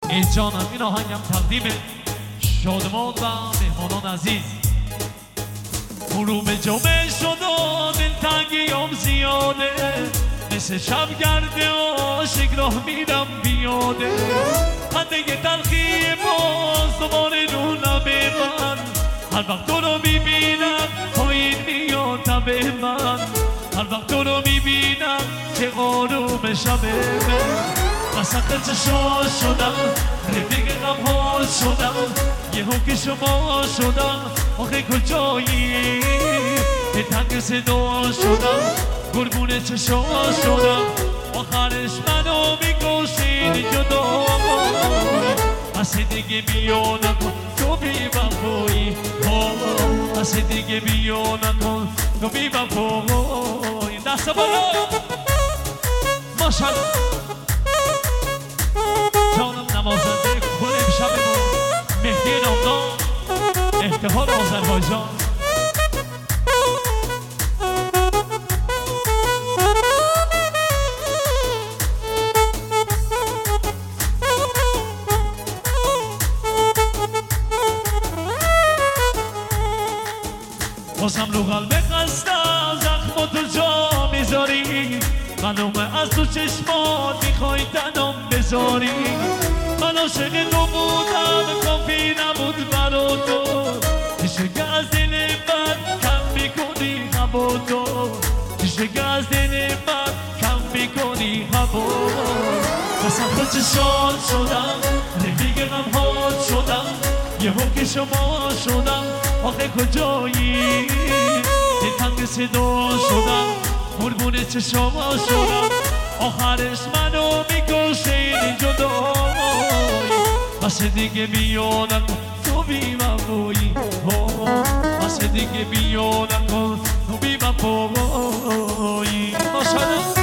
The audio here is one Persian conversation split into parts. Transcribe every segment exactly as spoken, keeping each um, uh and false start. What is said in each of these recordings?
ای جانم این آهنگم تقدیم شادمان و مهمانان عزیز. غروب جمعه شد و دلتنگیام زیاده، مثل شبگرد عاشق راه میرم بیاده. خنده تلخی باز دوباره رو لب من، هر وقت تو رو میبینم پایین میاد تب من. هر وقت تو رو میبینم که آروم شب من. مسخر چشا شدم، رفیق غمها شدم، یهو که شما شدم آخه کجایی؟ به تنگ صدا شدم، گرگون چشا شدم، آخرش منو میکشید جدا. از دیگه بیا نکن تو بی وفایی، از دیگه بیا نکن تو بی وفایی. دست بالا ماشاءالله. جانم نوازنده کل امشب ما مهدی نامدار، اتحاد آذربایجان. بازم رو قلب خسته زخم تو جا میذاری، معلومه از تو چشمات میخوای تنم بذاری. من عاشق تو بودم کافی نبود برا تو، چشگه از دل من کم میکنی هوا تو، چشگه از دل من کم میکنی هوا. قسم تو چشان شدم، رفیق غمها شدم، یهو که شما شدم آخه کجایی؟ دلتنگ صدا شدم، قربون چشما شدم، آخرش منو میکشید جدا. بس دیگه بیا نکن تو بی وفایی، بس دیگه بیا نکن تو بی وفایی. ماشاءالله.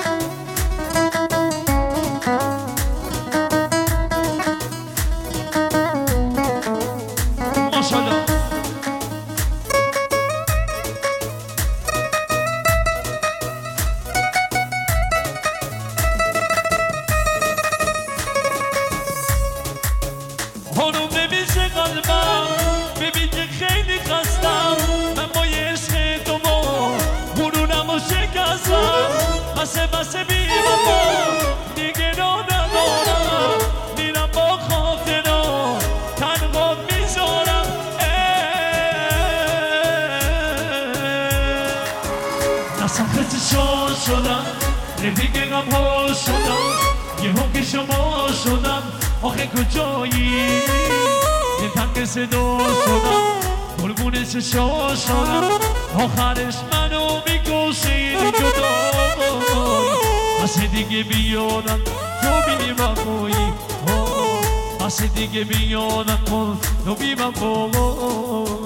خانم ببین چه قلبم، ببین که خیلی خستم، من با عشق تو ما غرورم و شکستم. بسه بسه بی وفا دیگه را ندارم، میرم با خاطرها تنها میذارم. دستم خسته شاد شدم، رفیق غمها شدم، یهو که شما شدم آخه کجایی؟ دلتنگ صدا شدم، قربون چشا شدم، آخرش منو میکشید جدا. بس دیگه بیا نکن تو بی وفایی، بس دیگه بیا نکن تو بی وفایی.